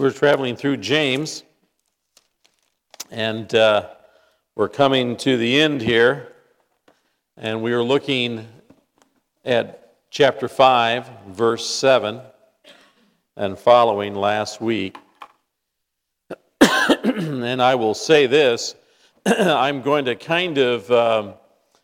We're traveling through James, and we're coming to the end here, and we are looking at chapter 5, verse 7, and following last week. And I will say this, I'm going to kind of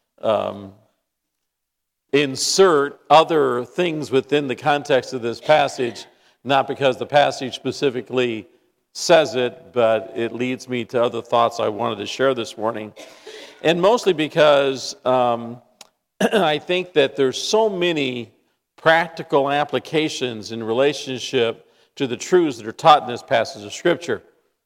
insert other things within the context of this passage, not because the passage specifically says it, but it leads me to other thoughts I wanted to share this morning. And mostly because I think that there's so many practical applications in relationship to the truths that are taught in this passage of Scripture.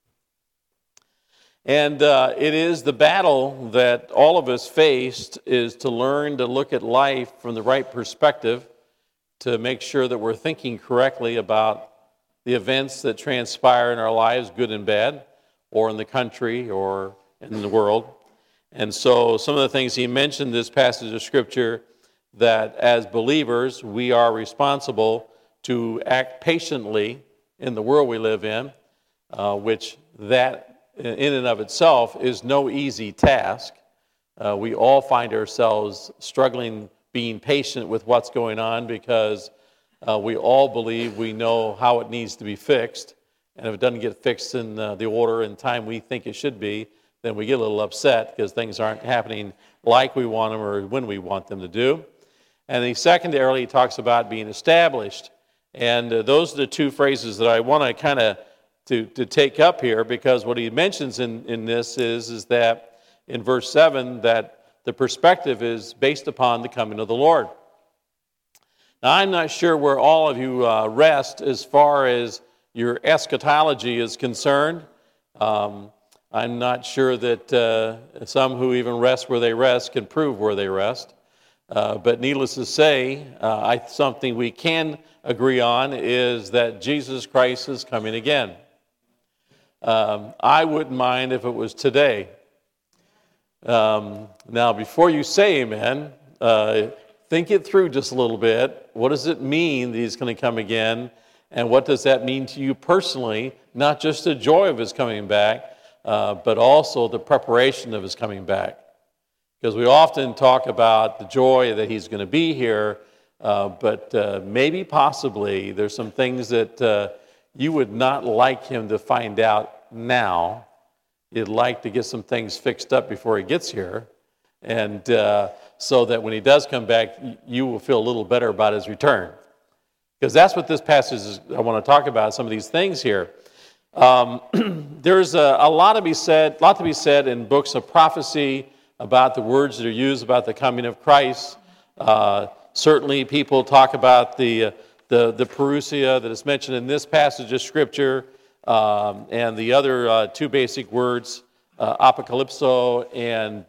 And it is the battle that all of us faced, is to learn to look at life from the right perspective, to make sure that we're thinking correctly about the events that transpire in our lives, good and bad, or in the country or in the world. And so some of the things he mentioned in this passage of Scripture, that as believers we are responsible to act patiently in the world we live in, which that in and of itself is no easy task. We all find ourselves struggling being patient with what's going on, because we all believe we know how it needs to be fixed, and if it doesn't get fixed in the order and time we think it should be, then we get a little upset because things aren't happening like we want them or when we want them to do. And then secondarily, he talks about being established, and those are the two phrases that I want to kind of to take up here, because what he mentions in this is that in verse 7 that the perspective is based upon the coming of the Lord. Now, I'm not sure where all of you rest as far as your eschatology is concerned. I'm not sure that some who even rest where they rest can prove where they rest. But needless to say, something we can agree on is that Jesus Christ is coming again. I wouldn't mind if it was today. Now, before you say amen, think it through just a little bit. What does it mean that he's going to come again? And what does that mean to you personally? Not just the joy of his coming back, but also the preparation of his coming back. Because we often talk about the joy that he's going to be here, but maybe possibly there's some things that you would not like him to find out now. You'd like to get some things fixed up before he gets here, and so that when he does come back, you will feel a little better about his return. Because that's what this passage is. I want to talk about some of these things here. There's a lot to be said in books of prophecy about the words that are used about the coming of Christ. Certainly, people talk about the parousia that is mentioned in this passage of Scripture. And the other two basic words, apocalypso and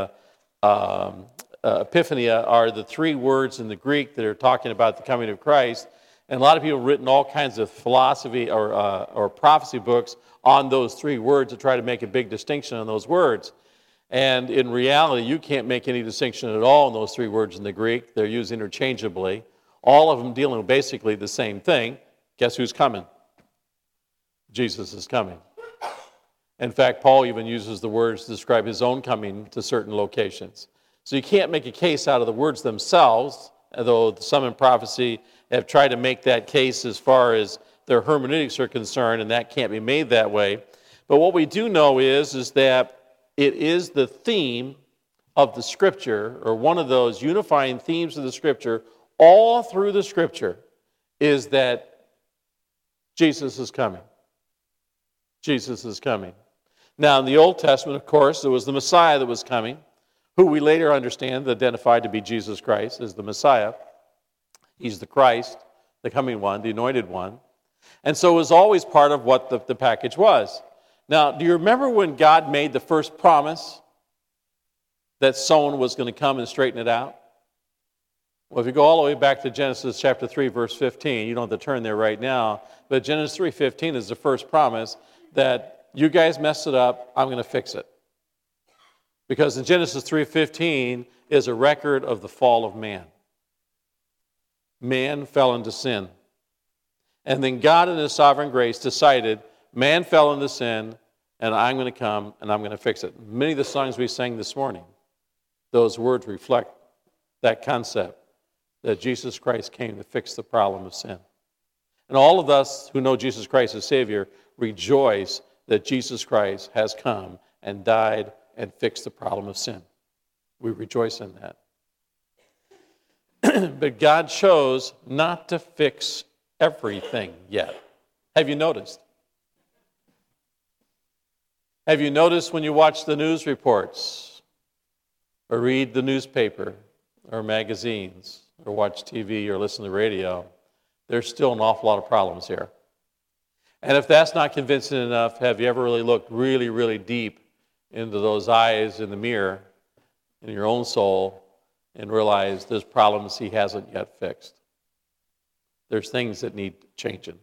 epiphania, are the three words in the Greek that are talking about the coming of Christ. And a lot of people have written all kinds of philosophy or prophecy books on those three words to try to make a big distinction on those words. And in reality, you can't make any distinction at all in those three words in the Greek. They're used interchangeably. All of them dealing with basically the same thing. Guess who's coming? Jesus is coming. In fact, Paul even uses the words to describe his own coming to certain locations. So you can't make a case out of the words themselves, although some in prophecy have tried to make that case as far as their hermeneutics are concerned, and that can't be made that way. But what we do know is that it is the theme of the Scripture, or one of those unifying themes of the Scripture, all through the Scripture, is that Jesus is coming. Jesus is coming. Now, in the Old Testament, of course, there was the Messiah that was coming, who we later understand identified to be Jesus Christ as the Messiah. He's the Christ, the coming one, the anointed one. And so it was always part of what the package was. Now, do you remember when God made the first promise that someone was going to come and straighten it out? Well, if you go all the way back to Genesis chapter 3, verse 15, you don't have to turn there right now, but Genesis 3:15 is the first promise that you guys messed it up, I'm going to fix it. Because in Genesis 3:15 is a record of the fall of man. Man fell into sin. And then God in his sovereign grace decided, man fell into sin, and I'm going to come and I'm going to fix it. Many of the songs we sang this morning, those words reflect that concept that Jesus Christ came to fix the problem of sin. And all of us who know Jesus Christ as Savior rejoice that Jesus Christ has come and died and fixed the problem of sin. We rejoice in that. But God chose not to fix everything yet. Have you noticed? Have you noticed when you watch the news reports or read the newspaper or magazines or watch TV or listen to radio, there's still an awful lot of problems here. And if that's not convincing enough, have you ever really looked really, really deep into those eyes in the mirror in your own soul and realized there's problems he hasn't yet fixed? There's things that need changing.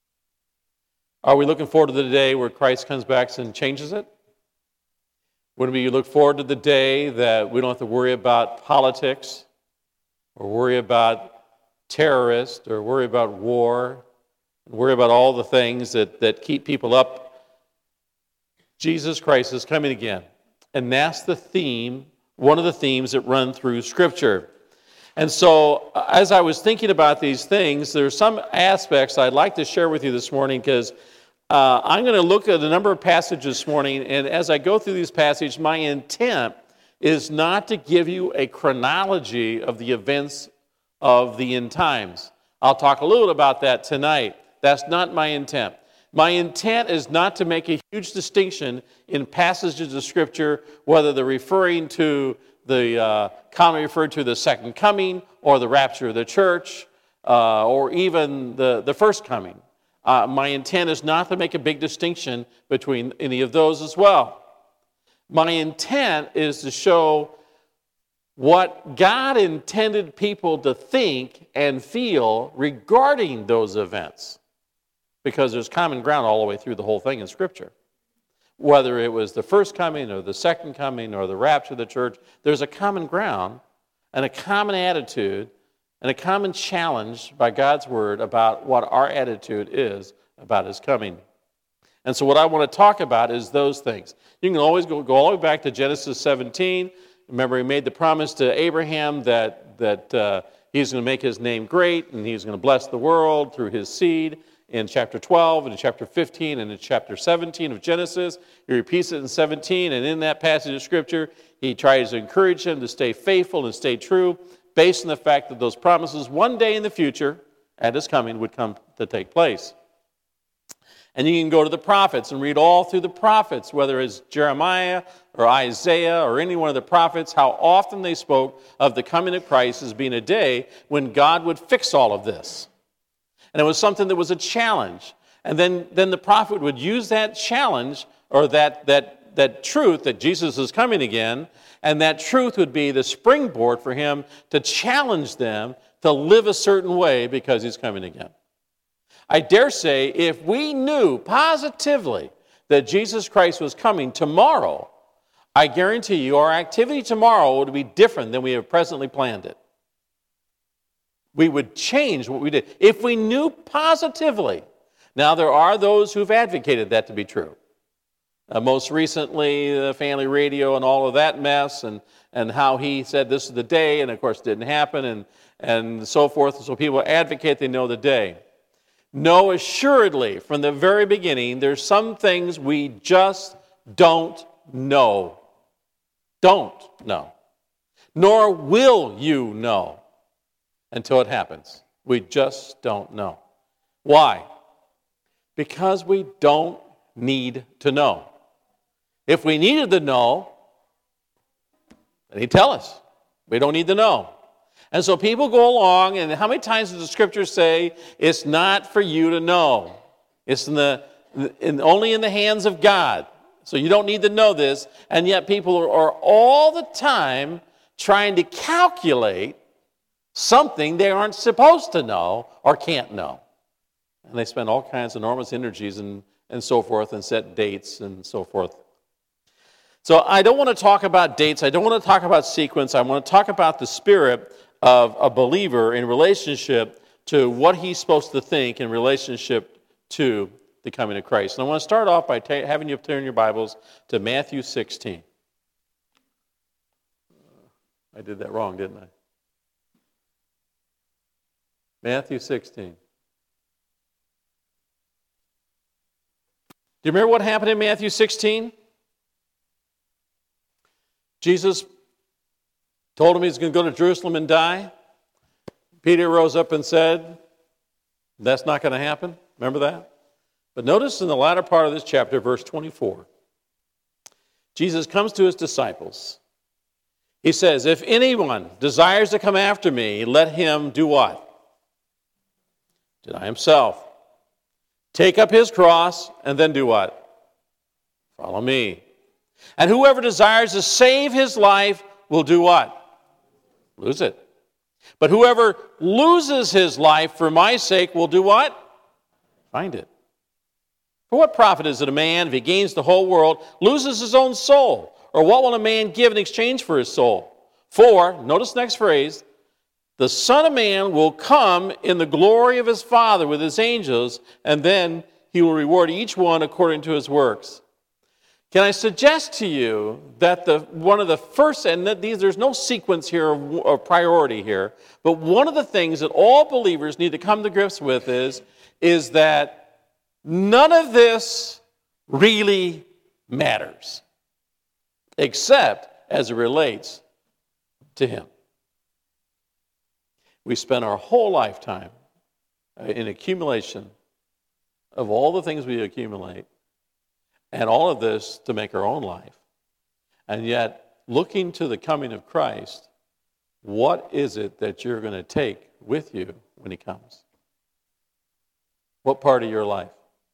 Are we looking forward to the day where Christ comes back and changes it? Would we look forward to the day that we don't have to worry about politics or worry about terrorists or worry about war, worry about all the things that keep people up? Jesus Christ is coming again. And that's the theme, one of the themes that run through Scripture. And so, as I was thinking about these things, there are some aspects I'd like to share with you this morning because I'm going to look at a number of passages this morning, and as I go through these passages, my intent is not to give you a chronology of the events of the end times. I'll talk a little about that tonight. That's not my intent. My intent is not to make a huge distinction in passages of Scripture, whether they're referring to the commonly referred to the second coming or the rapture of the church or even the first coming. My intent is not to make a big distinction between any of those as well. My intent is to show what God intended people to think and feel regarding those events, because there's common ground all the way through the whole thing in Scripture. Whether it was the first coming or the second coming or the rapture of the church, there's a common ground and a common attitude and a common challenge by God's Word about what our attitude is about His coming. And so what I want to talk about is those things. You can always go all the way back to Genesis 17. Remember, He made the promise to Abraham that He's going to make His name great and He's going to bless the world through His seed. In chapter 12, and in chapter 15, and in chapter 17 of Genesis. He repeats it in 17, and in that passage of Scripture, He tries to encourage him to stay faithful and stay true, based on the fact that those promises one day in the future, at His coming, would come to take place. And you can go to the prophets and read all through the prophets, whether it's Jeremiah or Isaiah or any one of the prophets, how often they spoke of the coming of Christ as being a day when God would fix all of this. And it was something that was a challenge. And then the prophet would use that challenge or that truth that Jesus is coming again, and that truth would be the springboard for him to challenge them to live a certain way because He's coming again. I dare say if we knew positively that Jesus Christ was coming tomorrow, I guarantee you our activity tomorrow would be different than we have presently planned it. We would change what we did if we knew positively. Now, there are those who've advocated that to be true. Most recently, the family radio and all of that mess, and how he said this is the day, and of course it didn't happen, and so forth. So people advocate they know the day. No, assuredly, from the very beginning, there's some things we just don't know. Don't know. Nor will you know. Until it happens. We just don't know. Why? Because we don't need to know. If we needed to know, then He'd tell us. We don't need to know. And so people go along, and how many times does the Scripture say, it's not for you to know. It's only in the hands of God. So you don't need to know this, and yet people are all the time trying to calculate something they aren't supposed to know or can't know. And they spend all kinds of enormous energies and so forth and set dates and so forth. So I don't want to talk about dates. I don't want to talk about sequence. I want to talk about the spirit of a believer in relationship to what he's supposed to think in relationship to the coming of Christ. And I want to start off by having you turn your Bibles to Matthew 16. I did that wrong, didn't I? Matthew 16. Do you remember what happened in Matthew 16? Jesus told him he's going to go to Jerusalem and die. Peter rose up and said, that's not going to happen. Remember that? But notice in the latter part of this chapter, verse 24, Jesus comes to his disciples. He says, if anyone desires to come after me, let him do what? Deny himself. Take up his cross and then do what? Follow me. And whoever desires to save his life will do what? Lose it. But whoever loses his life for my sake will do what? Find it. For what profit is it a man if he gains the whole world, loses his own soul? Or what will a man give in exchange for his soul? For, notice the next phrase, the Son of Man will come in the glory of his Father with his angels, and then he will reward each one according to his works. Can I suggest to you that one of the first, and there's no sequence here or priority here, but one of the things that all believers need to come to grips with is that none of this really matters, except as it relates to him. We spend our whole lifetime in accumulation of all the things we accumulate, and all of this to make our own life. And yet, looking to the coming of Christ, what is it that you're going to take with you when he comes? What part of your life?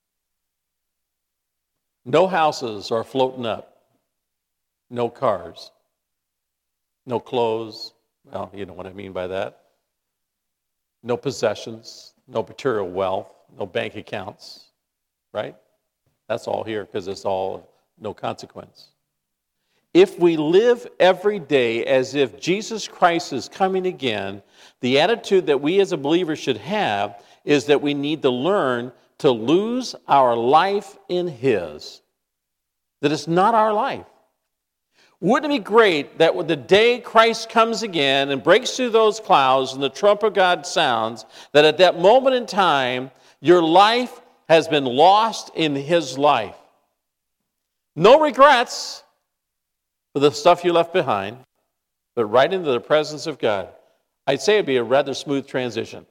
No houses are floating up. No cars. No clothes. Well, you know what I mean by that. No possessions. No material wealth. No bank accounts. Right? That's all here because it's all no consequence. If we live every day as if Jesus Christ is coming again, the attitude that we as a believer should have is that we need to learn to lose our life in his. That it's not our life. Wouldn't it be great that when the day Christ comes again and breaks through those clouds and the trump of God sounds, that at that moment in time, your life has been lost in his life. No regrets for the stuff you left behind, but right into the presence of God. I'd say it'd be a rather smooth transition.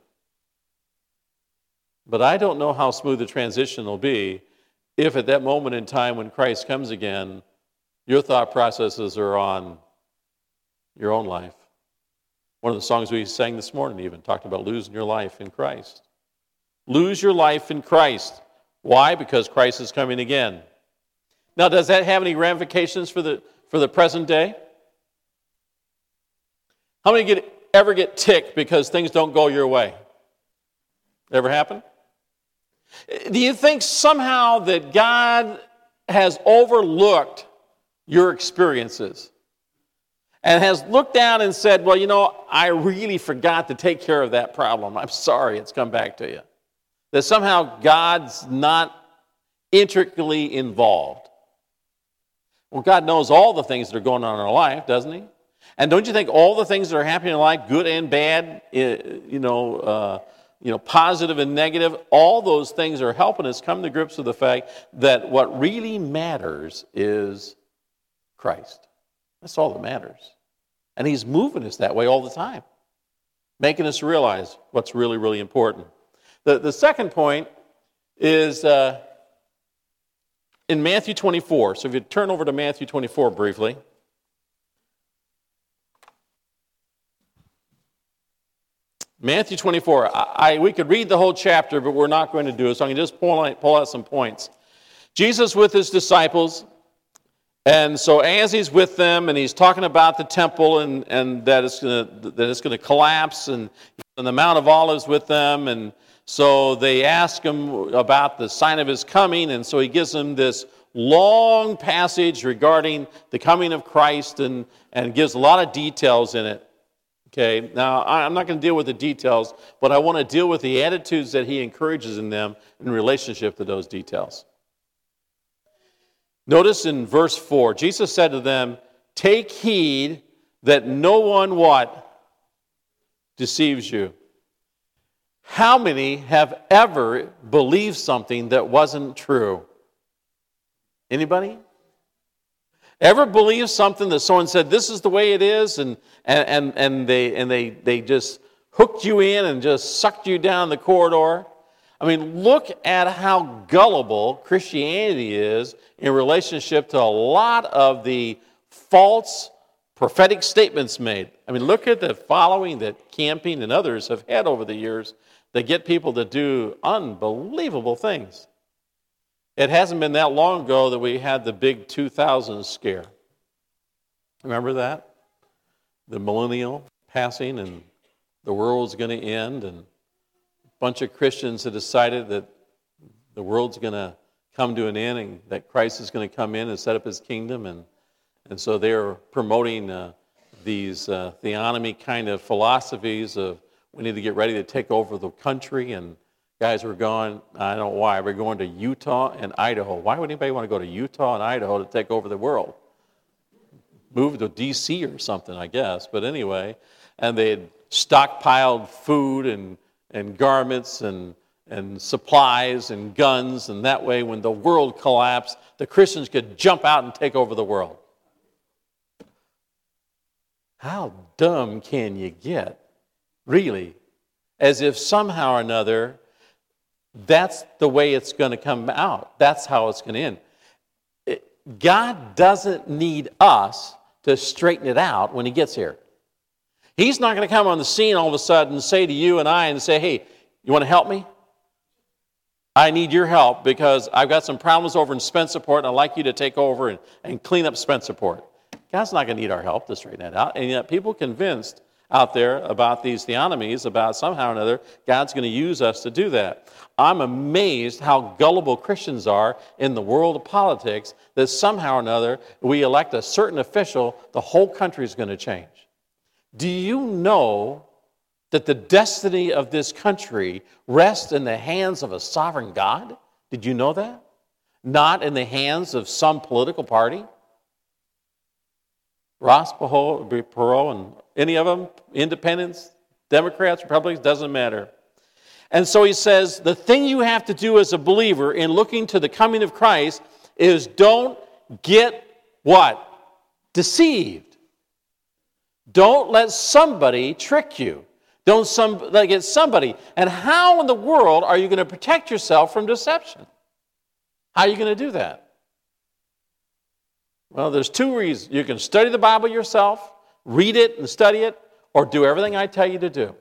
But I don't know how smooth the transition will be if at that moment in time when Christ comes again, your thought processes are on your own life. One of the songs we sang this morning even talked about losing your life in Christ. Lose your life in Christ. Why? Because Christ is coming again. Now, does that have any ramifications for the present day? How many ever get ticked because things don't go your way? Ever happen? Do you think somehow that God has overlooked your experiences and has looked down and said, well, you know, I really forgot to take care of that problem. I'm sorry it's come back to you. That somehow God's not intricately involved. Well, God knows all the things that are going on in our life, doesn't he? And don't you think all the things that are happening in life, good and bad, positive and negative, all those things are helping us come to grips with the fact that what really matters is Christ. That's all that matters. And he's moving us that way all the time, making us realize what's really, really important. The second point is in Matthew 24. So if you turn over to Matthew 24 briefly. Matthew 24. We could read the whole chapter, but we're not going to do it, so I can just pull out some points. Jesus with his disciples, and so as he's with them, and he's talking about the temple, and that it's going to collapse, and the Mount of Olives with them, and so they ask him about the sign of his coming, and so he gives them this long passage regarding the coming of Christ and gives a lot of details in it. Okay, now I'm not going to deal with the details, but I want to deal with the attitudes that he encourages in them in relationship to those details. Notice in verse 4, Jesus said to them, "Take heed that no one" what? "Deceives you." How many have ever believed something that wasn't true? Anybody? Ever believe something that someone said, "This is the way it is," and they just hooked you in and just sucked you down the corridor? I mean, look at how gullible Christianity is in relationship to a lot of the false prophetic statements made. I mean, look at the following that Camping and others have had over the years that get people to do unbelievable things. It hasn't been that long ago that we had the big 2000 scare. Remember that? The millennial passing and the world's going to end, and a bunch of Christians have decided that the world's going to come to an end and that Christ is going to come in and set up his kingdom. And so they're promoting these theonomy kind of philosophies of we need to get ready to take over the country, and guys were going, I don't know why, we're going to Utah and Idaho. Why would anybody want to go to Utah and Idaho to take over the world? Move to D.C. or something, I guess. But anyway, and they had stockpiled food and garments and supplies and guns, and that way when the world collapsed, the Christians could jump out and take over the world. How dumb can you get? Really? As if somehow or another, that's the way it's going to come out. That's how it's going to end. God doesn't need us to straighten it out when he gets here. He's not going to come on the scene all of a sudden and say to you and I and say, "Hey, you want to help me? I need your help because I've got some problems over in Spencerport and I'd like you to take over and clean up Spencerport." God's not going to need our help to straighten that out. And yet people convinced out there about these theonomies, about somehow or another, God's going to use us to do that. I'm amazed how gullible Christians are in the world of politics that somehow or another we elect a certain official, the whole country is going to change. Do you know that the destiny of this country rests in the hands of a sovereign God? Did you know that? Not in the hands of some political party? Ross Perot and any of them, independents, Democrats, Republicans, doesn't matter. And so he says, the thing you have to do as a believer in looking to the coming of Christ is don't get what? Deceived. Don't let somebody trick you. Don't get somebody. And how in the world are you going to protect yourself from deception? How are you going to do that? Well, there's two reasons. You can study the Bible yourself, read it and study it, or do everything I tell you to do.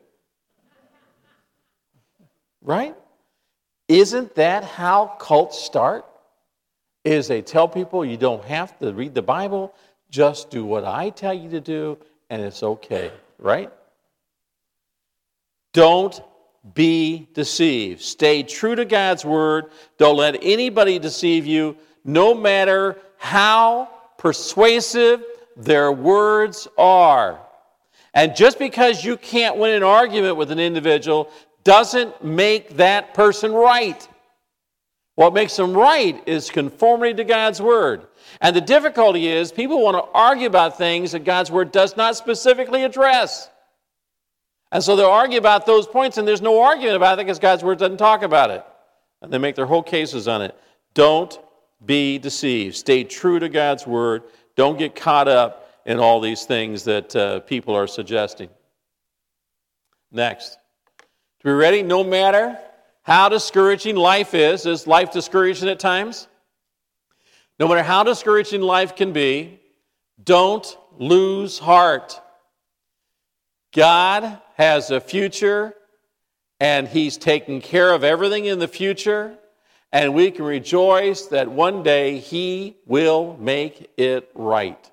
Right? Isn't that how cults start? Is they tell people you don't have to read the Bible, just do what I tell you to do, and it's okay. Right? Don't be deceived. Stay true to God's word. Don't let anybody deceive you, no matter how persuasive their words are. And just because you can't win an argument with an individual doesn't make that person right. What makes them right is conformity to God's word. And the difficulty is people want to argue about things that God's word does not specifically address. And so they'll argue about those points, and there's no argument about it because God's word doesn't talk about it. And they make their whole cases on it. Don't be deceived. Stay true to God's word. Don't get caught up in all these things that people are suggesting. Next. To be ready, no matter how discouraging life is life discouraging at times? No matter how discouraging life can be, don't lose heart. God has a future, and he's taking care of everything in the future, and we can rejoice that one day he will make it right.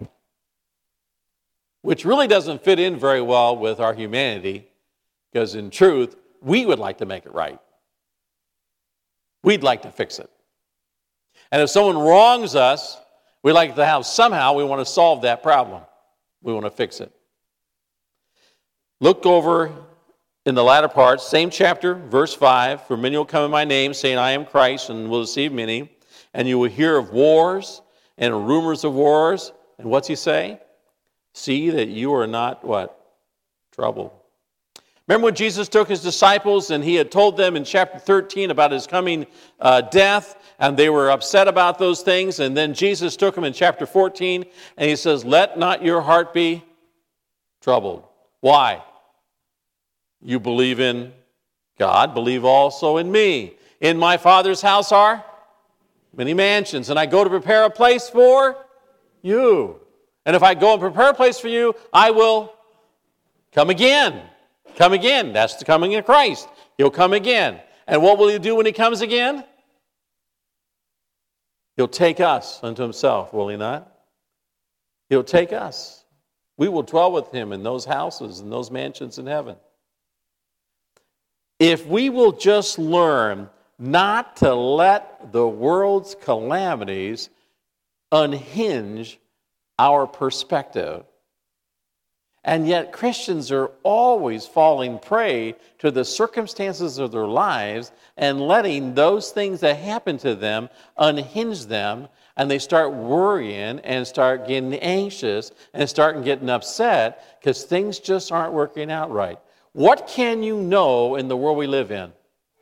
Which really doesn't fit in very well with our humanity, because in truth, we would like to make it right. We'd like to fix it. And if someone wrongs us, we like to have somehow we want to solve that problem. We want to fix it. Look over in the latter part, same chapter, verse 5. For many will come in my name, saying, I am Christ, and will deceive many. And you will hear of wars and rumors of wars. And what's he say? See that you are not what? Troubled. Remember when Jesus took his disciples and he had told them in chapter 13 about his coming death, and they were upset about those things. And then Jesus took them in chapter 14 and he says, let not your heart be troubled. Why? You believe in God, believe also in me. In my Father's house are many mansions, and I go to prepare a place for you. And if I go and prepare a place for you, I will come again. Come again. That's the coming of Christ. He'll come again. And what will he do when he comes again? He'll take us unto himself, will he not? He'll take us. We will dwell with him in those houses, in those mansions in heaven. If we will just learn not to let the world's calamities unhinge our perspective. And yet Christians are always falling prey to the circumstances of their lives and letting those things that happen to them unhinge them, and they start worrying and start getting anxious and start getting upset because things just aren't working out right. What can you know in the world we live in?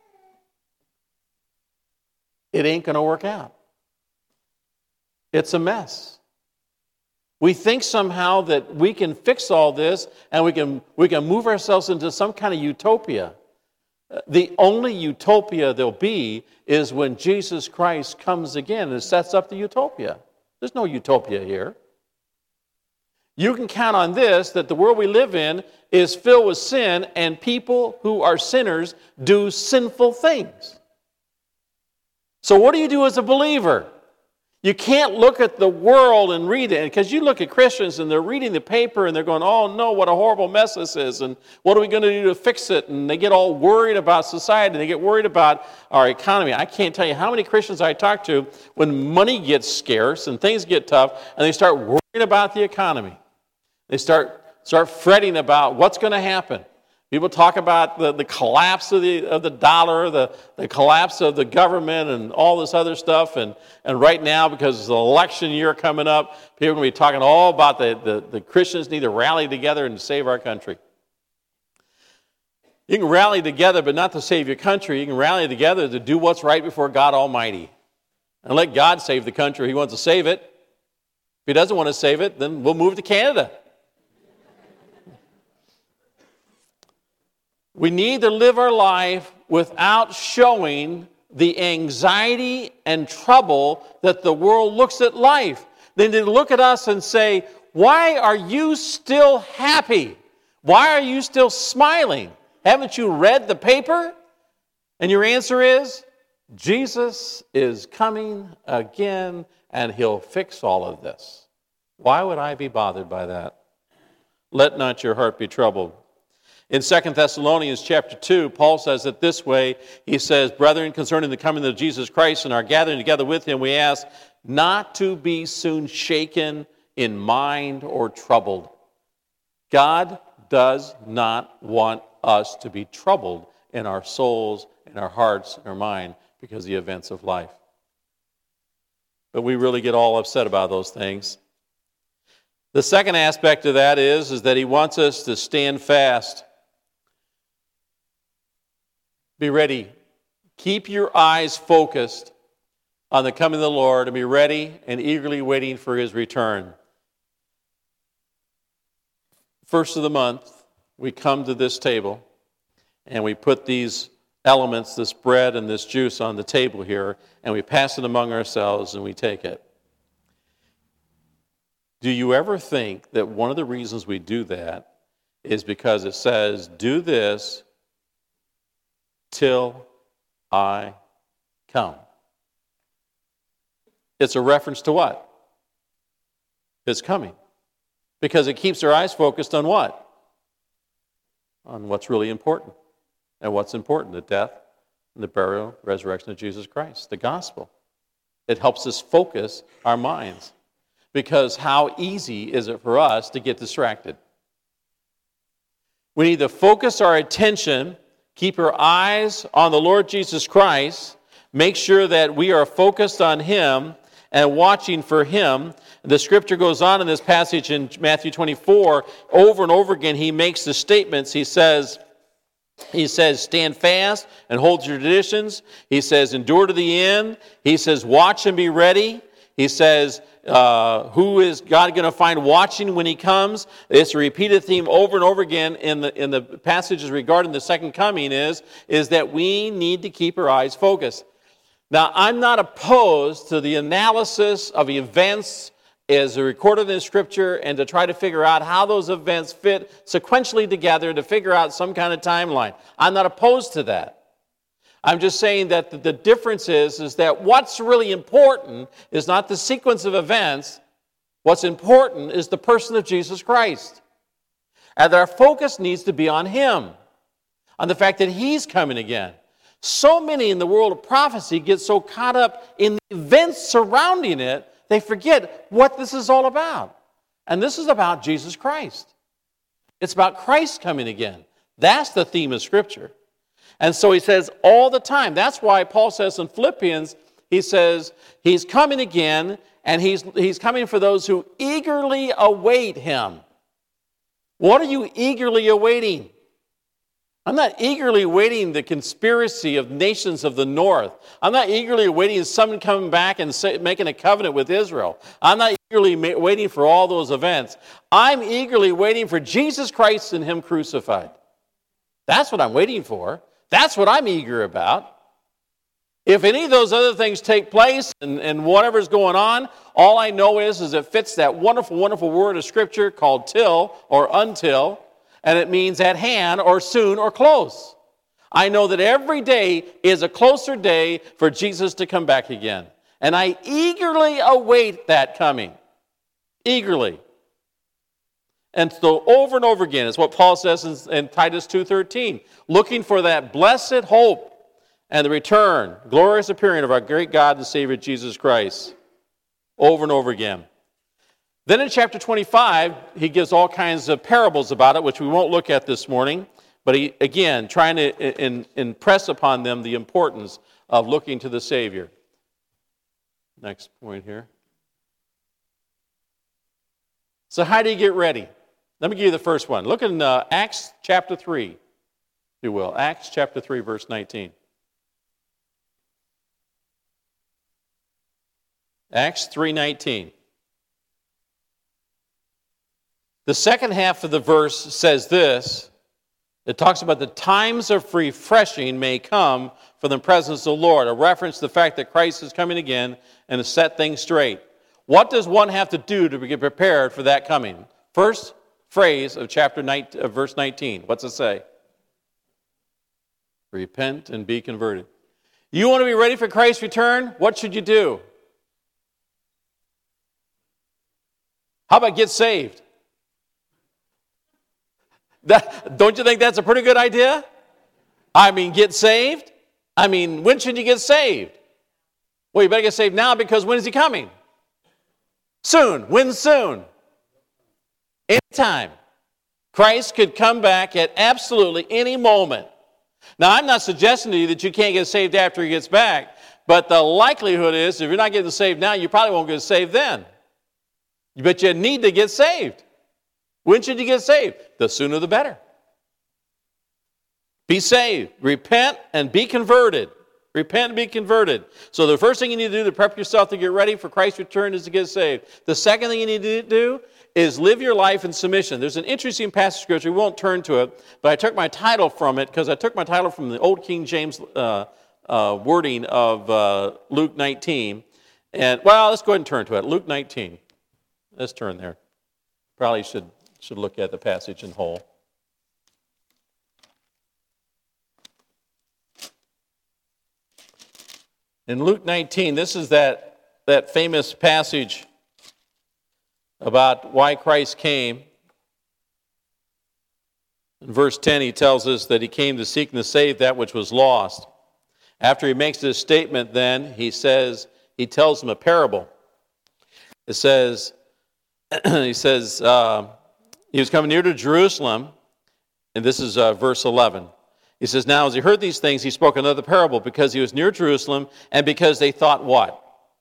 It ain't going to work out. It's a mess. We think somehow that we can fix all this and we can move ourselves into some kind of utopia. The only utopia there'll be is when Jesus Christ comes again and sets up the utopia. There's no utopia here. You can count on this, that the world we live in is filled with sin, and people who are sinners do sinful things. So what do you do as a believer? You can't look at the world and read it, because you look at Christians and they're reading the paper and they're going, oh no, what a horrible mess this is, and what are we going to do to fix it? And they get all worried about society, and they get worried about our economy. I can't tell you how many Christians I talk to when money gets scarce and things get tough, and they start worrying about the economy. They start fretting about what's going to happen. People talk about the collapse of the dollar, the collapse of the government, and all this other stuff. And right now, because it's the election year coming up, people are going to be talking all about the Christians need to rally together and save our country. You can rally together, but not to save your country. You can rally together to do what's right before God Almighty. And let God save the country. He wants to save it. If he doesn't want to save it, then we'll move to Canada. We need to live our life without showing the anxiety and trouble that the world looks at life. They need to look at us and say, why are you still happy? Why are you still smiling? Haven't you read the paper? And your answer is, Jesus is coming again and he'll fix all of this. Why would I be bothered by that? Let not your heart be troubled. In 2 Thessalonians chapter 2, Paul says it this way. He says, brethren, concerning the coming of Jesus Christ and our gathering together with him, we ask not to be soon shaken in mind or troubled. God does not want us to be troubled in our souls, in our hearts, in our mind because of the events of life. But we really get all upset about those things. The second aspect of that is that he wants us to stand fast. Be ready. Keep your eyes focused on the coming of the Lord and be ready and eagerly waiting for his return. First of the month, we come to this table and we put these elements, this bread and this juice on the table here, and we pass it among ourselves and we take it. Do you ever think that one of the reasons we do that is because it says, do this till I come? It's a reference to what? His coming. Because it keeps our eyes focused on what? On what's really important. And what's important? The death and the burial, resurrection of Jesus Christ. The gospel. It helps us focus our minds. Because how easy is it for us to get distracted? We need to focus our attention, keep our eyes on the Lord Jesus Christ, make sure that we are focused on Him and watching for Him. The scripture goes on in this passage in Matthew 24, over and over again, He makes the statements. He says, stand fast and hold your traditions. He says, endure to the end. He says, watch and be ready. He says, who is God going to find watching when He comes? It's a repeated theme over and over again in the passages regarding the second coming is that we need to keep our eyes focused. Now, I'm not opposed to the analysis of events as recorded in Scripture and to try to figure out how those events fit sequentially together to figure out some kind of timeline. I'm not opposed to that. I'm just saying that the difference is that what's really important is not the sequence of events. What's important is the person of Jesus Christ. And that our focus needs to be on Him, on the fact that He's coming again. So many in the world of prophecy get so caught up in the events surrounding it, they forget what this is all about. And this is about Jesus Christ. It's about Christ coming again. That's the theme of Scripture. And so he says all the time. That's why Paul says in Philippians, he says, He's coming again, and He's coming for those who eagerly await Him. What are you eagerly awaiting? I'm not eagerly awaiting the conspiracy of nations of the north. I'm not eagerly awaiting someone coming back and making a covenant with Israel. I'm not eagerly waiting for all those events. I'm eagerly waiting for Jesus Christ and Him crucified. That's what I'm waiting for. That's what I'm eager about. If any of those other things take place and whatever's going on, all I know is it fits that wonderful, wonderful word of Scripture called till or until, and it means at hand or soon or close. I know that every day is a closer day for Jesus to come back again. And I eagerly await that coming. Eagerly. And so over and over again is what Paul says in Titus 2:13. Looking for that blessed hope and the return, glorious appearing of our great God and Savior Jesus Christ. Over and over again. Then in chapter 25, he gives all kinds of parables about it, which we won't look at this morning. But he, again, trying to impress upon them the importance of looking to the Savior. Next point here. So how do you get ready? Let me give you the first one. Look in Acts chapter 3, if you will. Acts chapter 3, verse 19. Acts 3:19. The second half of the verse says this. It talks about the times of refreshing may come from the presence of the Lord, a reference to the fact that Christ is coming again and to set things straight. What does one have to do to get prepared for that coming? First phrase of verse 19. What's it say? Repent and be converted. You want to be ready for Christ's return? What should you do? How about get saved? Don't you think that's a pretty good idea? I mean, get saved? I mean, when should you get saved? Well, you better get saved now because when is He coming? Soon. When soon? Anytime. Christ could come back at absolutely any moment. Now, I'm not suggesting to you that you can't get saved after He gets back, but the likelihood is if you're not getting saved now, you probably won't get saved then. But you need to get saved. When should you get saved? The sooner the better. Be saved. Repent and be converted. Repent and be converted. So the first thing you need to do to prep yourself to get ready for Christ's return is to get saved. The second thing you need to do is live your life in submission. There's an interesting passage of Scripture. We won't turn to it, but I took my title from it because I took my title from the old King James wording of Luke 19. And, well, let's go ahead and turn to it. Luke 19. Let's turn there. Probably should look at the passage in whole. In Luke 19, this is that famous passage about why Christ came. In verse 10, he tells us that He came to seek and to save that which was lost. After he makes this statement, then, he tells them a parable. It says, he was coming near to Jerusalem. And this is verse 11. He says, now as he heard these things, he spoke another parable because he was near Jerusalem and because they thought what?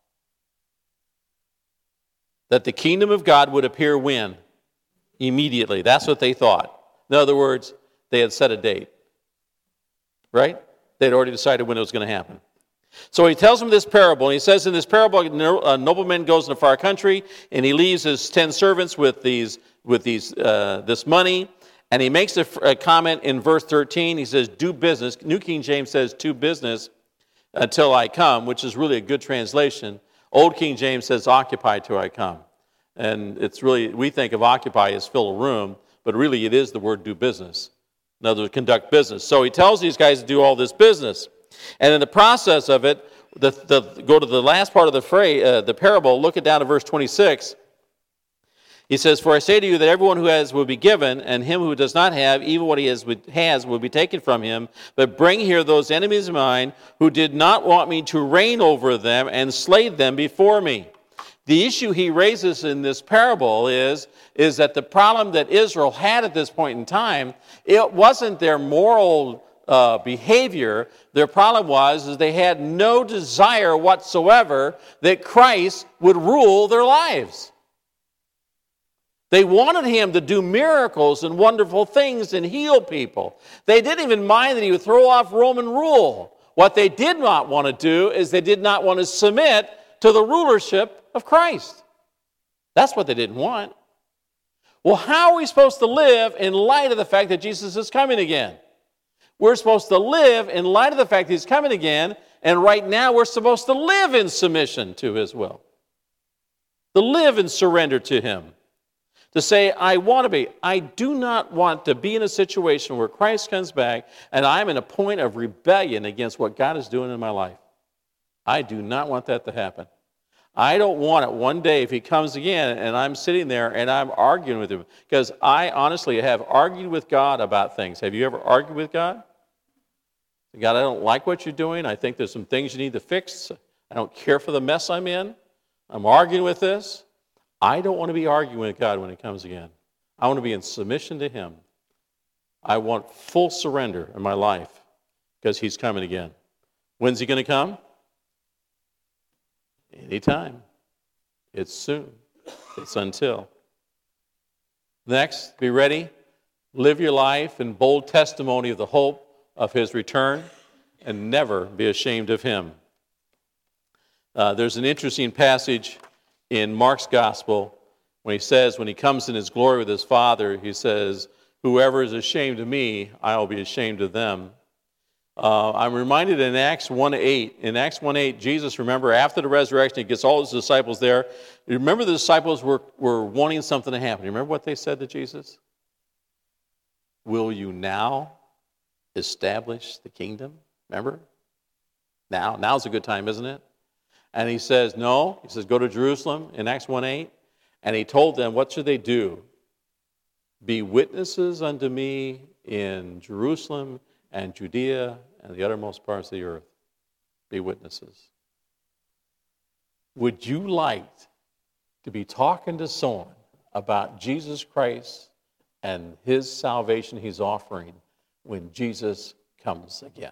That the kingdom of God would appear when? Immediately. That's what they thought. In other words, they had set a date. Right? They'd already decided when it was going to happen. So he tells them this parable, and he says in this parable, a nobleman goes in a far country, and he leaves his 10 servants with this money, and he makes a comment in verse 13. He says, do business. New King James says, do business until I come, which is really a good translation. Old King James says, occupy till I come. And it's really, we think of occupy as fill a room, but really it is the word do business. In other words, conduct business. So he tells these guys to do all this business. And in the process of it, go to the last part of the parable, look it down to verse 26. He says, for I say to you that everyone who has will be given, and him who does not have, even what he has will be taken from him. But bring here those enemies of mine who did not want me to reign over them and slay them before me. The issue he raises in this parable is that the problem that Israel had at this point in time, it wasn't their moral behavior. Their problem was they had no desire whatsoever that Christ would rule their lives. They wanted him to do miracles and wonderful things and heal people. They didn't even mind that he would throw off Roman rule. What they did not want to do is they did not want to submit to the rulership of Christ. That's what they didn't want. Well, how are we supposed to live in light of the fact that Jesus is coming again? We're supposed to live in light of the fact that he's coming again, and right now we're supposed to live in submission to his will. To live in surrender to him. To say, I do not want to be in a situation where Christ comes back and I'm in a point of rebellion against what God is doing in my life. I do not want that to happen. I don't want it one day if he comes again and I'm sitting there and I'm arguing with him. Because I honestly have argued with God about things. Have you ever argued with God? God, I don't like what you're doing. I think there's some things you need to fix. I don't care for the mess I'm in. I'm arguing with this. I don't want to be arguing with God when he comes again. I want to be in submission to him. I want full surrender in my life because he's coming again. When's he going to come? Anytime. It's soon. It's until. Next, be ready. Live your life in bold testimony of the hope of his return and never be ashamed of him. There's an interesting passage in Mark's gospel when he says, when he comes in his glory with his Father, he says, whoever is ashamed of me, I will be ashamed of them. I'm reminded in Acts 1:8. In Acts 1:8, Jesus, remember, after the resurrection, he gets all his disciples there. Remember the disciples were wanting something to happen. You remember what they said to Jesus? Will you now establish the kingdom? Remember? Now's a good time, isn't it? And he says, no. He says, go to Jerusalem in Acts 1:8. And he told them, what should they do? Be witnesses unto me in Jerusalem and Judea and the uttermost parts of the earth. Be witnesses. Would you like to be talking to someone about Jesus Christ and his salvation he's offering when Jesus comes again?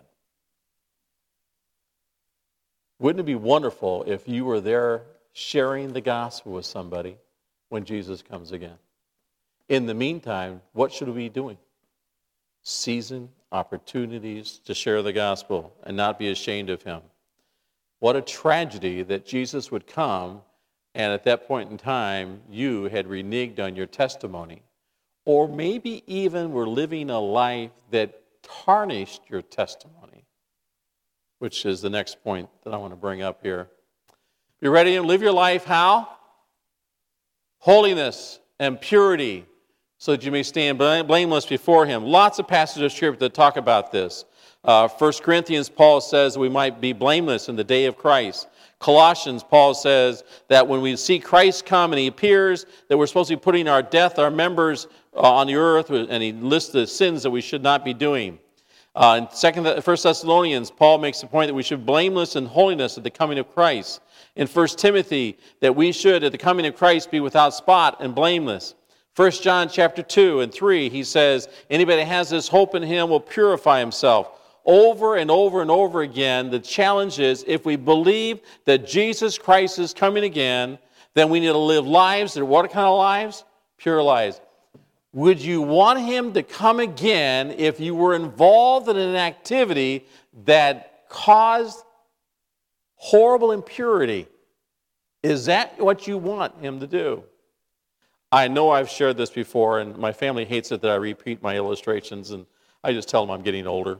Wouldn't it be wonderful if you were there sharing the gospel with somebody when Jesus comes again? In the meantime, what should we be doing? Seizing opportunities to share the gospel and not be ashamed of him. What a tragedy that Jesus would come and at that point in time you had reneged on your testimony, or maybe even were living a life that tarnished your testimony, which is the next point that I want to bring up here. Be ready to live your life how? Holiness and purity, so that you may stand blameless before him. Lots of passages of Scripture that talk about this. 1 Corinthians, Paul says we might be blameless in the day of Christ. Colossians, Paul says that when we see Christ come and he appears, that we're supposed to be putting our members on the earth, and he lists the sins that we should not be doing. In 1 Thessalonians, Paul makes the point that we should be blameless in holiness at the coming of Christ. In 1 Timothy, that we should, at the coming of Christ, be without spot and blameless. 1 John chapter 2 and 3, he says, anybody that has this hope in him will purify himself. Over and over and over again, the challenge is if we believe that Jesus Christ is coming again, then we need to live lives that are what kind of lives? Pure lives. Would you want him to come again if you were involved in an activity that caused horrible impurity? Is that what you want him to do? I know I've shared this before, and my family hates it that I repeat my illustrations, and I just tell them I'm getting older.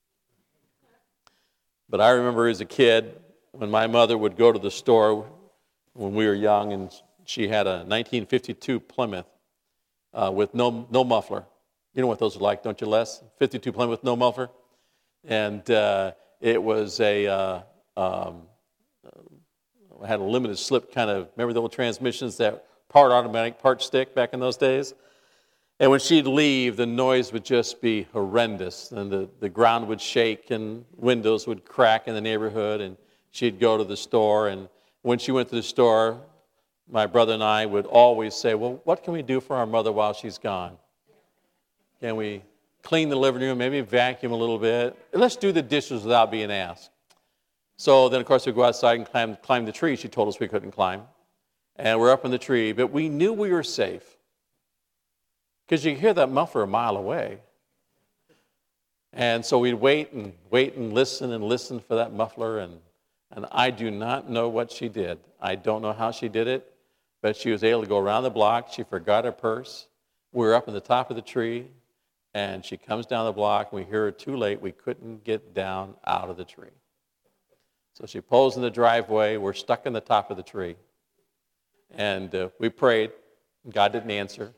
But I remember as a kid, when my mother would go to the store when we were young, and she had a 1952 Plymouth with no muffler. You know what those are like, don't you, Les? 52 Plymouth with no muffler. And it was had a limited slip kind of, remember the old transmissions that part automatic, part stick back in those days? And when she'd leave, the noise would just be horrendous. And the ground would shake and windows would crack in the neighborhood. And she'd go to the store. And when she went to the store, my brother and I would always say, well, what can we do for our mother while she's gone? Can we clean the living room, maybe vacuum a little bit? Let's do the dishes without being asked. So then, of course, we'd go outside and climb the tree. She told us we couldn't climb. And we're up in the tree, but we knew we were safe. Because you could hear that muffler a mile away. And so we'd wait and listen for that muffler. And I do not know what she did. I don't know how she did it, but she was able to go around the block. She forgot her purse. We were up in the top of the tree, and she comes down the block, and we hear her too late. We couldn't get down out of the tree. So she pulls in the driveway. We're stuck in the top of the tree. And we prayed. God didn't answer.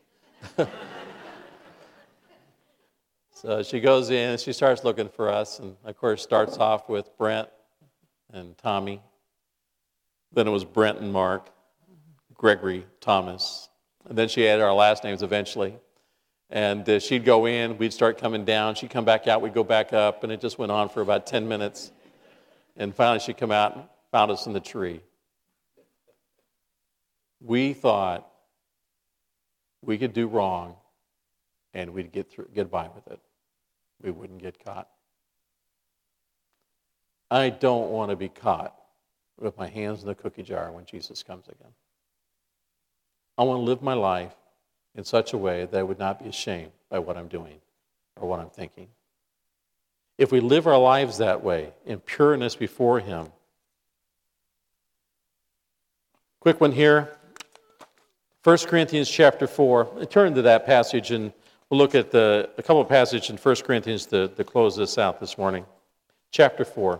So she goes in, and she starts looking for us, and of course starts off with Brent and Tommy. Then it was Brent and Mark, Gregory, Thomas. And then she added our last names eventually. And she'd go in, we'd start coming down, she'd come back out, we'd go back up, and it just went on for about 10 minutes. And finally she'd come out and found us in the tree. We thought we could do wrong and we'd get by with it. We wouldn't get caught. I don't want to be caught with my hands in the cookie jar when Jesus comes again. I want to live my life in such a way that I would not be ashamed by what I'm doing or what I'm thinking. If we live our lives that way, in pureness before him. Quick one here. 1 Corinthians chapter 4. Turn to that passage and we'll look at a couple of passages in 1 Corinthians to close this out this morning. Chapter 4.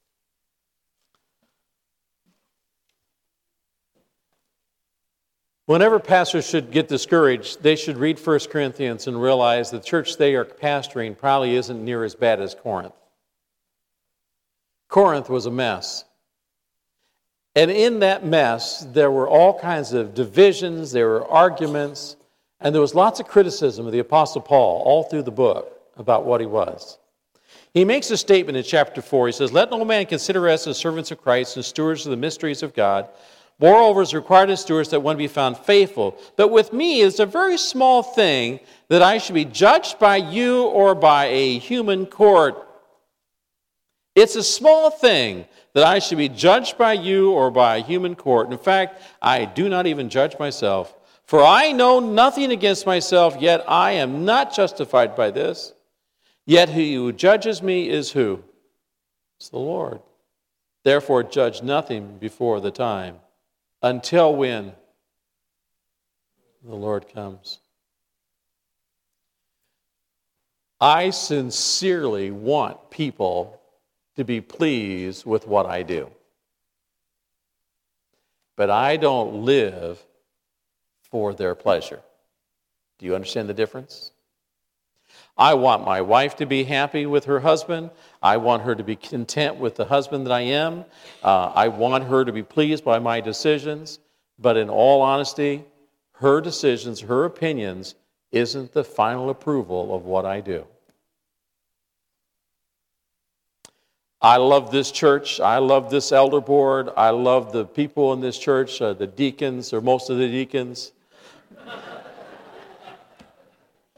Whenever pastors should get discouraged, they should read 1 Corinthians and realize the church they are pastoring probably isn't near as bad as Corinth. Corinth was a mess. And in that mess, there were all kinds of divisions, there were arguments, and there was lots of criticism of the Apostle Paul all through the book about what he was. He makes a statement in chapter 4. He says, "Let no man consider us as servants of Christ and stewards of the mysteries of God. Moreover, it is required in stewards that one be found faithful. But with me it is a very small thing that I should be judged by you or by a human court." It's a small thing that I should be judged by you or by a human court. In fact, I do not even judge myself. For I know nothing against myself, yet I am not justified by this. Yet he who judges me is who? It's the Lord. Therefore judge nothing before the time. Until when? The Lord comes. I sincerely want people to be pleased with what I do. But I don't live for their pleasure. Do you understand the difference? I want my wife to be happy with her husband. I want her to be content with the husband that I am. I want her to be pleased by my decisions. But in all honesty, her decisions, her opinions, isn't the final approval of what I do. I love this church. I love this elder board. I love the people in this church, the deacons, or most of the deacons.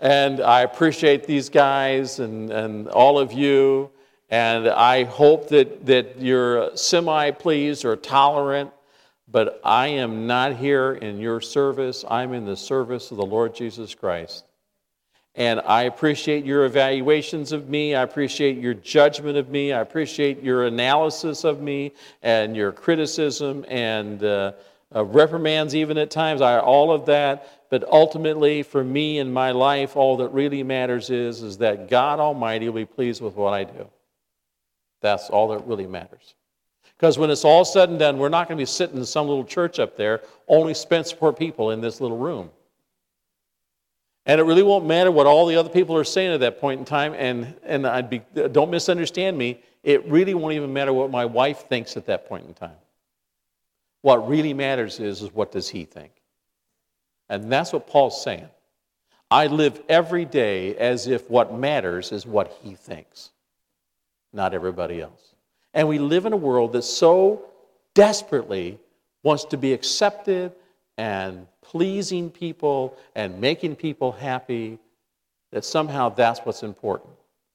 And I appreciate these guys and all of you. And I hope that you're semi-pleased or tolerant. But I am not here in your service. I'm in the service of the Lord Jesus Christ. And I appreciate your evaluations of me. I appreciate your judgment of me. I appreciate your analysis of me and your criticism and reprimands even at times. All of that. But ultimately, for me in my life, all that really matters is that God Almighty will be pleased with what I do. That's all that really matters. Because when it's all said and done, we're not going to be sitting in some little church up there, only spent for people in this little room. And it really won't matter what all the other people are saying at that point in time. And don't misunderstand me. It really won't even matter what my wife thinks at that point in time. What really matters is what does he think? And that's what Paul's saying. I live every day as if what matters is what he thinks, not everybody else. And we live in a world that so desperately wants to be accepted and pleasing people and making people happy, that somehow that's what's important.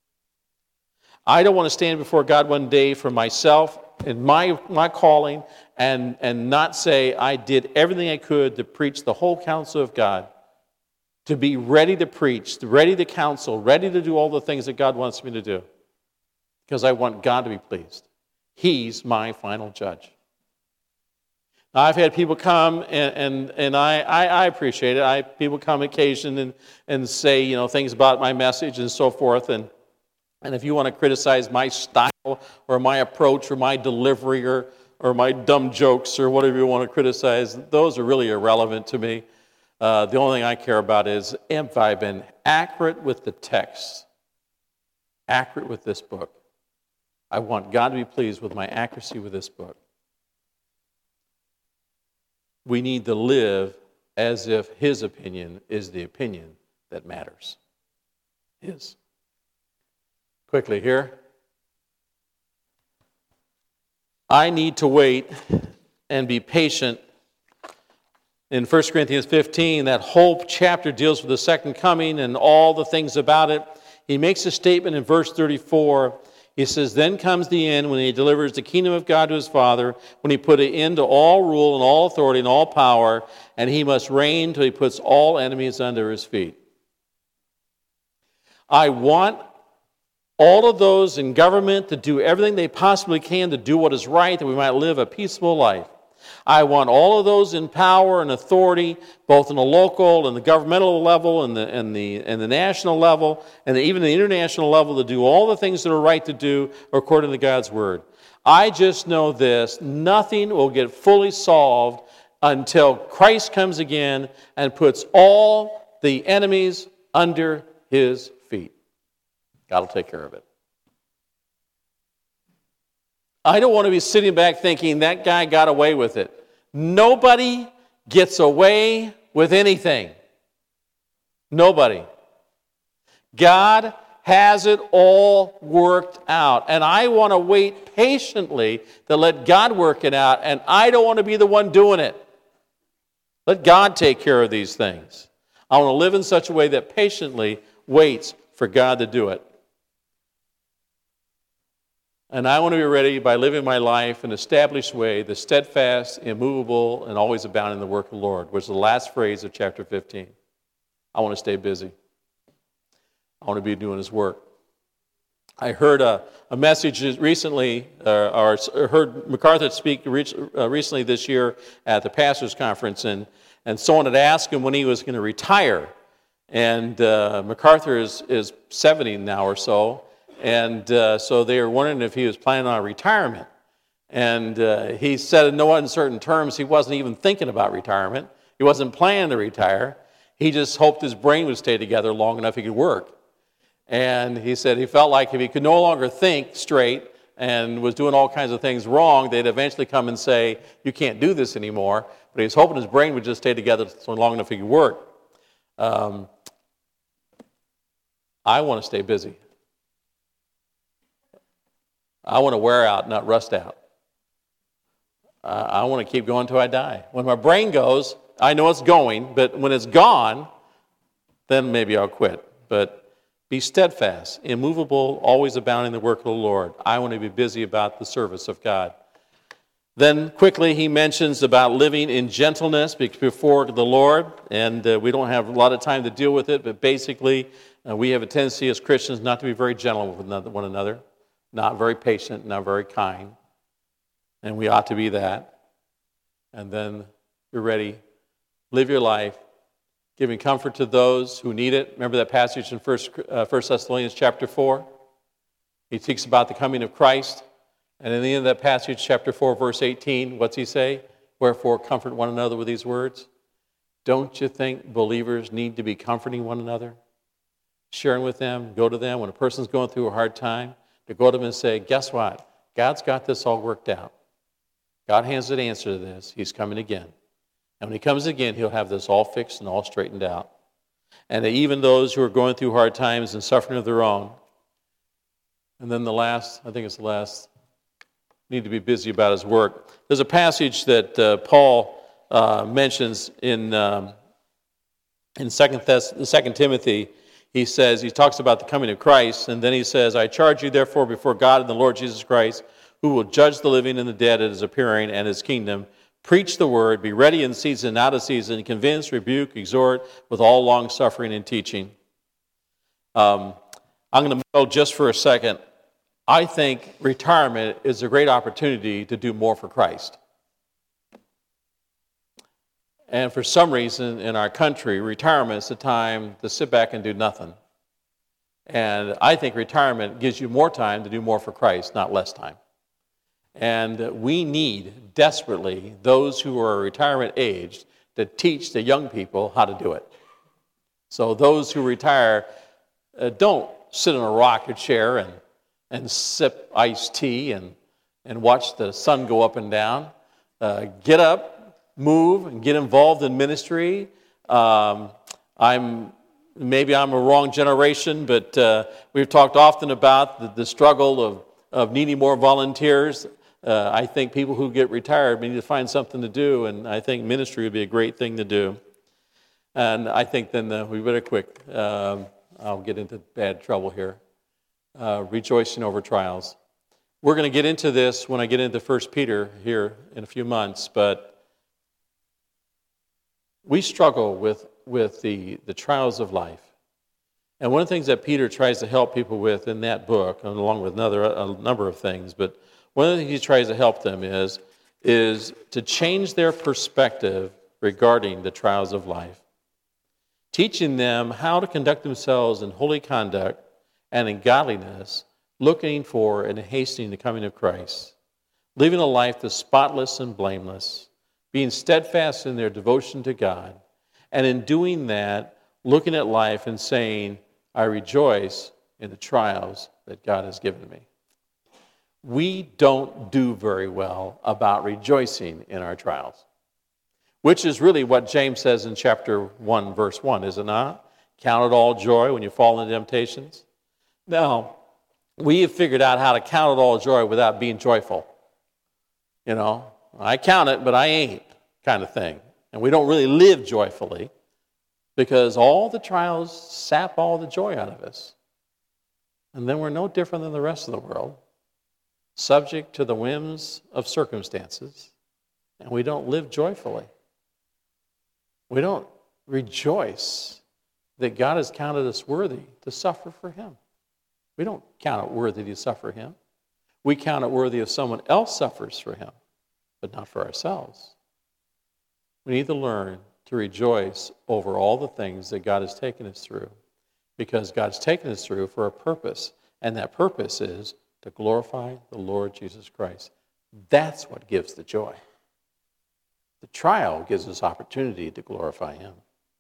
I don't want to stand before God one day for myself and my calling and not say I did everything I could to preach the whole counsel of God, to be ready to preach, ready to counsel, ready to do all the things that God wants me to do, because I want God to be pleased. He's my final judge. Now, I've had people come, and I appreciate it. People come occasion and say, things about my message and so forth. And if you want to criticize my style or my approach or my delivery or my dumb jokes or whatever you want to criticize, those are really irrelevant to me. The only thing I care about is, have I been accurate with the text, accurate with this book? I want God to be pleased with my accuracy with this book. We need to live as if his opinion is the opinion that matters. His. Quickly here. I need to wait and be patient. In 1 Corinthians 15, that whole chapter deals with the second coming and all the things about it. He makes a statement in verse 34. He says, then comes the end when he delivers the kingdom of God to his Father, when he put an end to all rule and all authority and all power, and he must reign till he puts all enemies under his feet. I want all of those in government to do everything they possibly can to do what is right, that we might live a peaceful life. I want all of those in power and authority, both on the local and the governmental level and the national level, and even the international level, to do all the things that are right to do according to God's word. I just know this: nothing will get fully solved until Christ comes again and puts all the enemies under his feet. God will take care of it. I don't want to be sitting back thinking that guy got away with it. Nobody gets away with anything. Nobody. God has it all worked out. And I want to wait patiently to let God work it out. And I don't want to be the one doing it. Let God take care of these things. I want to live in such a way that patiently waits for God to do it. And I want to be ready by living my life in an established way, the steadfast, immovable, and always abounding in the work of the Lord, which is the last phrase of chapter 15. I want to stay busy. I want to be doing his work. I heard a message recently, or heard MacArthur speak recently this year at the pastors' conference, and someone had asked him when he was going to retire. And MacArthur is 70 now or so. And so they were wondering if he was planning on retirement. And he said in no uncertain terms he wasn't even thinking about retirement. He wasn't planning to retire. He just hoped his brain would stay together long enough he could work. And he said he felt like if he could no longer think straight and was doing all kinds of things wrong, they'd eventually come and say, you can't do this anymore. But he was hoping his brain would just stay together so long enough he could work. I want to stay busy. I want to wear out, not rust out. I want to keep going until I die. When my brain goes, I know it's going, but when it's gone, then maybe I'll quit. But be steadfast, immovable, always abounding in the work of the Lord. I want to be busy about the service of God. Then quickly he mentions about living in gentleness before the Lord, and we don't have a lot of time to deal with it, but basically we have a tendency as Christians not to be very gentle with one another, not very patient, not very kind, and we ought to be that. And then you're ready. Live your life, giving comfort to those who need it. Remember that passage in 1 Thessalonians chapter 4? He speaks about the coming of Christ. And in the end of that passage, chapter 4, verse 18, what's he say? Wherefore, comfort one another with these words. Don't you think believers need to be comforting one another? Sharing with them, go to them. When a person's going through a hard time, to go to them and say, guess what? God's got this all worked out. God has an answer to this. He's coming again. And when he comes again, he'll have this all fixed and all straightened out. And even those who are going through hard times and suffering of their own. And then need to be busy about his work. There's a passage that Paul mentions in 2 Timothy. He talks about the coming of Christ, and then he says, I charge you therefore before God and the Lord Jesus Christ, who will judge the living and the dead at his appearing and his kingdom. Preach the word, be ready in season and out of season, convince, rebuke, exhort with all long suffering and teaching. I'm going to go just for a second. I think retirement is a great opportunity to do more for Christ. And for some reason in our country, retirement is the time to sit back and do nothing. And I think retirement gives you more time to do more for Christ, not less time. And we need desperately those who are retirement aged to teach the young people how to do it. So those who retire, don't sit in a rocking chair and sip iced tea and watch the sun go up and down. Get up, move, and get involved in ministry. I'm a wrong generation, but we've talked often about the struggle of needing more volunteers. I think people who get retired need to find something to do, and I think ministry would be a great thing to do. And I think then we better quit. I'll get into bad trouble here. Rejoicing over trials. We're going to get into this when I get into 1 Peter here in a few months, but we struggle with the trials of life. And one of the things that Peter tries to help people with in that book, along with a number of things, but one of the things he tries to help them is to change their perspective regarding the trials of life, teaching them how to conduct themselves in holy conduct and in godliness, looking for and hastening the coming of Christ, living a life that's spotless and blameless, being steadfast in their devotion to God, and in doing that, looking at life and saying, I rejoice in the trials that God has given me. We don't do very well about rejoicing in our trials, which is really what James says in chapter 1, verse 1, is it not? Count it all joy when you fall into temptations. Now, we have figured out how to count it all joy without being joyful. You know, I count it, but I ain't, kind of thing. And we don't really live joyfully because all the trials sap all the joy out of us. And then we're no different than the rest of the world, subject to the whims of circumstances, and we don't live joyfully. We don't rejoice that God has counted us worthy to suffer for him. We don't count it worthy to suffer him. We count it worthy if someone else suffers for him, but not for ourselves. We need to learn to rejoice over all the things that God has taken us through, because God's taken us through for a purpose, and that purpose is to glorify the Lord Jesus Christ. That's what gives the joy. The trial gives us opportunity to glorify him.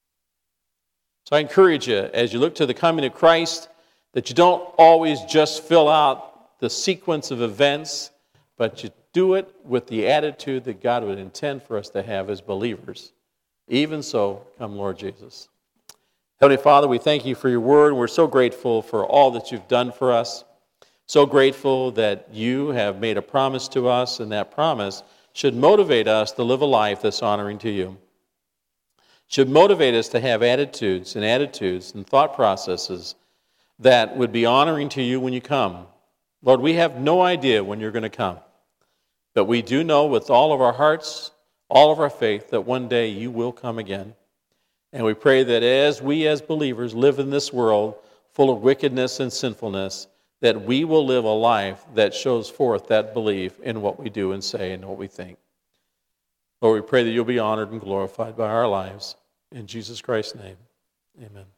So I encourage you, as you look to the coming of Christ, that you don't always just fill out the sequence of events, but you do it with the attitude that God would intend for us to have as believers. Even so, come Lord Jesus. Heavenly Father, we thank you for your word. We're so grateful for all that you've done for us. So grateful that you have made a promise to us, and that promise should motivate us to live a life that's honoring to you. should motivate us to have attitudes and thought processes that would be honoring to you when you come. Lord, we have no idea when you're going to come, but we do know with all of our hearts, all of our faith, that one day you will come again. And we pray that as we as believers live in this world full of wickedness and sinfulness, that we will live a life that shows forth that belief in what we do and say and what we think. Lord, we pray that you'll be honored and glorified by our lives. In Jesus Christ's name, amen.